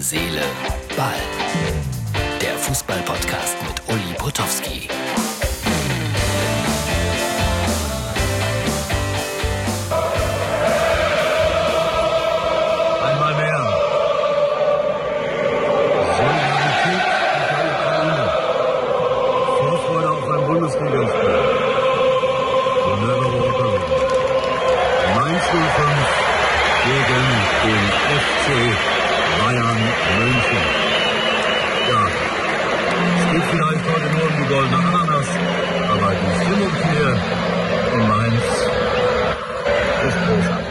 Seele, Ball. Der Fußball-Podcast mit Uli Potowski. Einmal mehr. Solidarität mit der Ukraine. Vorfreude auf ein Bundesligaspiel. Never walk alone. Mainz 05 gegen den FC Bayern München. Ja, es geht vielleicht heute nur um die goldene Ananas, aber die Stimmung hier in Mainz ist großartig.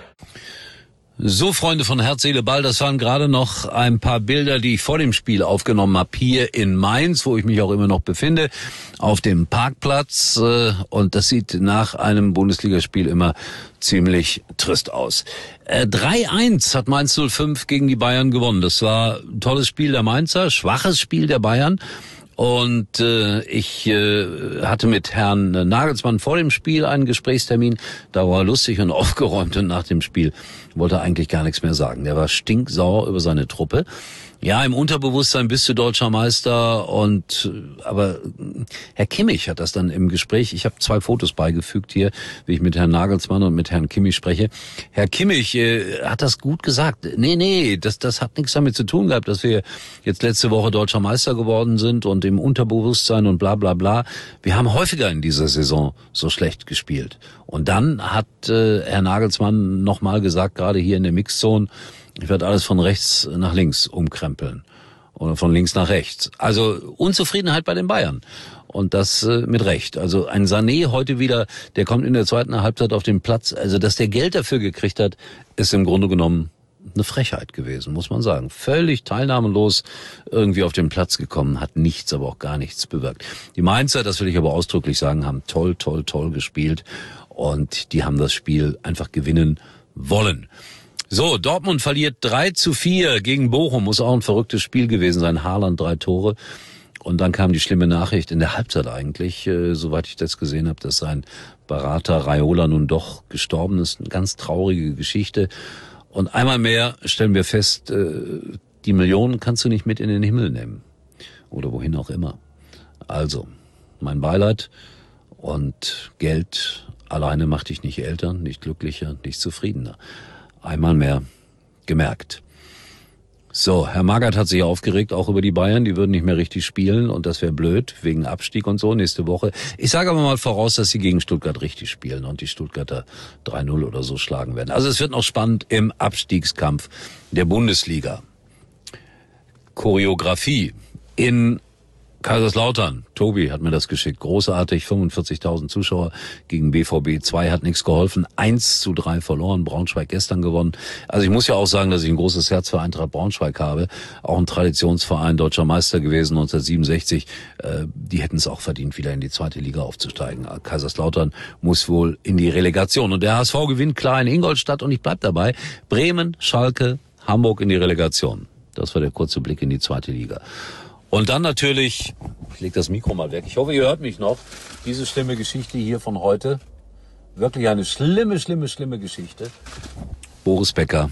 So, Freunde von Herz, Seele, Ball, das waren gerade noch ein paar Bilder, die ich vor dem Spiel aufgenommen habe, hier in Mainz, wo ich mich auch immer noch befinde, auf dem Parkplatz. Und das sieht nach einem Bundesligaspiel immer ziemlich trist aus. 3-1 hat Mainz 05 gegen die Bayern gewonnen. Das war ein tolles Spiel der Mainzer, schwaches Spiel der Bayern. Und ich hatte mit Herrn Nagelsmann vor dem Spiel einen Gesprächstermin. Da war er lustig und aufgeräumt und nach dem Spiel wollte er eigentlich gar nichts mehr sagen. Der war stinksauer über seine Truppe. Ja, im Unterbewusstsein bist du deutscher Meister aber Herr Kimmich hat das dann im Gespräch, ich habe 2 Fotos beigefügt hier, wie ich mit Herrn Nagelsmann und mit Herrn Kimmich spreche. Herr Kimmich hat das gut gesagt. Nee, das hat nichts damit zu tun gehabt, dass wir jetzt letzte Woche deutscher Meister geworden sind und im Unterbewusstsein und bla bla bla. Wir haben häufiger in dieser Saison so schlecht gespielt. Und dann hat Herr Nagelsmann nochmal gesagt, gerade hier in der Mixzone, ich werde alles von rechts nach links umkrempeln oder von links nach rechts. Also Unzufriedenheit bei den Bayern und das mit Recht. Also ein Sané heute wieder, der kommt in der zweiten Halbzeit auf den Platz. Also dass der Geld dafür gekriegt hat, ist im Grunde genommen eine Frechheit gewesen, muss man sagen. Völlig teilnahmelos irgendwie auf den Platz gekommen, hat nichts, aber auch gar nichts bewirkt. Die Mainzer, das will ich aber ausdrücklich sagen, haben toll gespielt und die haben das Spiel einfach gewinnen wollen. So, Dortmund verliert 3-4 gegen Bochum, muss auch ein verrücktes Spiel gewesen sein. Haaland 3 Tore. Und dann kam die schlimme Nachricht in der Halbzeit eigentlich, soweit ich das gesehen habe, dass sein Berater Raiola nun doch gestorben ist. Eine ganz traurige Geschichte. Und einmal mehr stellen wir fest, die Millionen kannst du nicht mit in den Himmel nehmen. Oder wohin auch immer. Also, mein Beileid und Geld alleine macht dich nicht älter, nicht glücklicher, nicht zufriedener. Einmal mehr gemerkt. So, Herr Magath hat sich aufgeregt, auch über die Bayern. Die würden nicht mehr richtig spielen und das wäre blöd, wegen Abstieg und so nächste Woche. Ich sage aber mal voraus, dass sie gegen Stuttgart richtig spielen und die Stuttgarter 3-0 oder so schlagen werden. Also es wird noch spannend im Abstiegskampf der Bundesliga. Choreografie in Kaiserslautern. Tobi hat mir das geschickt. Großartig. 45.000 Zuschauer gegen BVB 2 hat nichts geholfen. 1-3 verloren. Braunschweig gestern gewonnen. Also ich muss ja auch sagen, dass ich ein großes Herz für Eintracht Braunschweig habe. Auch ein Traditionsverein, deutscher Meister gewesen 1967. Die hätten es auch verdient, wieder in die zweite Liga aufzusteigen. Kaiserslautern muss wohl in die Relegation. Und der HSV gewinnt klar in Ingolstadt und ich bleib dabei. Bremen, Schalke, Hamburg in die Relegation. Das war der kurze Blick in die zweite Liga. Und dann natürlich, ich leg das Mikro mal weg, ich hoffe, ihr hört mich noch, diese schlimme Geschichte hier von heute. Wirklich eine schlimme Geschichte. Boris Becker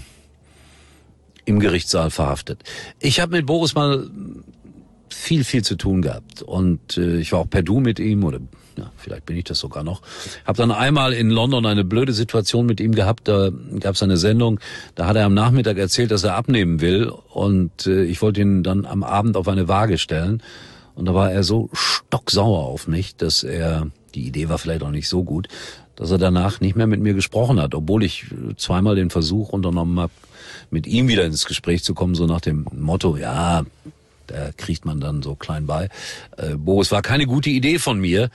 im Gerichtssaal verhaftet. Ich habe mit Boris mal viel zu tun gehabt und ich war auch per Du mit ihm oder ja, vielleicht bin ich das sogar noch. Habe dann einmal in London eine blöde Situation mit ihm gehabt, da gab es eine Sendung, da hat er am Nachmittag erzählt, dass er abnehmen will und ich wollte ihn dann am Abend auf eine Waage stellen und da war er so stocksauer auf mich, dass die Idee war vielleicht auch nicht so gut, dass er danach nicht mehr mit mir gesprochen hat, obwohl ich zweimal den Versuch unternommen habe, mit ihm wieder ins Gespräch zu kommen, so nach dem Motto, ja, da kriegt man dann so klein bei. Boris, war keine gute Idee von mir,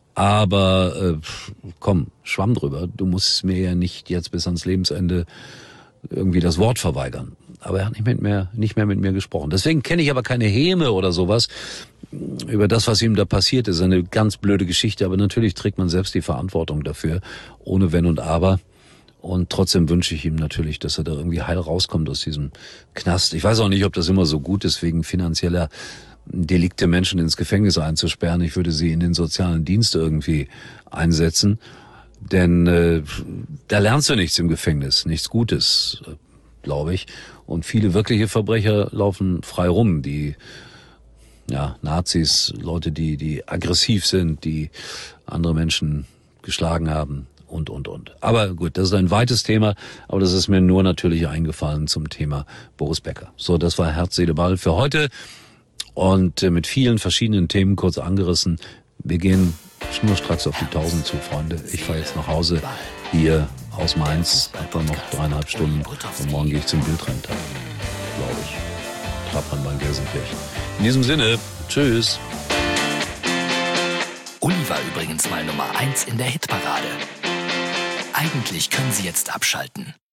aber komm, schwamm drüber. Du musst mir ja nicht jetzt bis ans Lebensende irgendwie das Wort verweigern. Aber er hat nicht mehr mit mir gesprochen. Deswegen kenne ich aber keine Häme oder sowas über das, was ihm da passiert ist. Eine ganz blöde Geschichte, aber natürlich trägt man selbst die Verantwortung dafür, ohne Wenn und Aber. Und trotzdem wünsche ich ihm natürlich, dass er da irgendwie heil rauskommt aus diesem Knast. Ich weiß auch nicht, ob das immer so gut ist, wegen finanzieller Delikte Menschen ins Gefängnis einzusperren. Ich würde sie in den sozialen Dienst irgendwie einsetzen. Denn da lernst du nichts im Gefängnis, nichts Gutes. glaube ich. Und viele wirkliche Verbrecher laufen frei rum, die Nazis, Leute, die aggressiv sind, die andere Menschen geschlagen haben und. Aber gut, das ist ein weites Thema, aber das ist mir nur natürlich eingefallen zum Thema Boris Becker. So, das war Herz, Seele, Ball für heute und mit vielen verschiedenen Themen kurz angerissen. Wir gehen schnurstracks auf die 1000 zu, Freunde. Ich fahre jetzt nach Hause hier aus Mainz, hab dann noch 3,5 Stunden und morgen gehe ich zum Wildrenntag, glaube ich. Trappmann beim Gelsenkirchen. In diesem Sinne, tschüss. Uli war übrigens mal Nummer 1 in der Hitparade. Eigentlich können Sie jetzt abschalten.